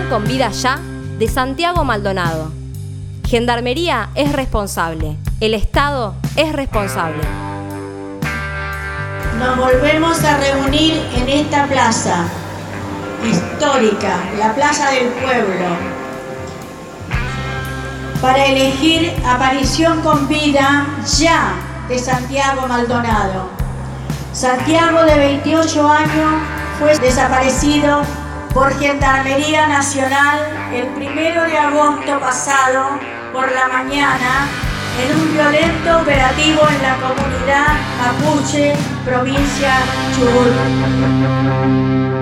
con vida ya de Santiago Maldonado. Gendarmería es responsable, el Estado es responsable. Nos volvemos a reunir en esta plaza histórica, la Plaza del Pueblo, para elegir aparición con vida ya de Santiago Maldonado. Santiago, de 28 años, fue desaparecido por Gendarmería Nacional el 1 de agosto pasado por la mañana en un violento operativo en la comunidad mapuche, provincia Chubut.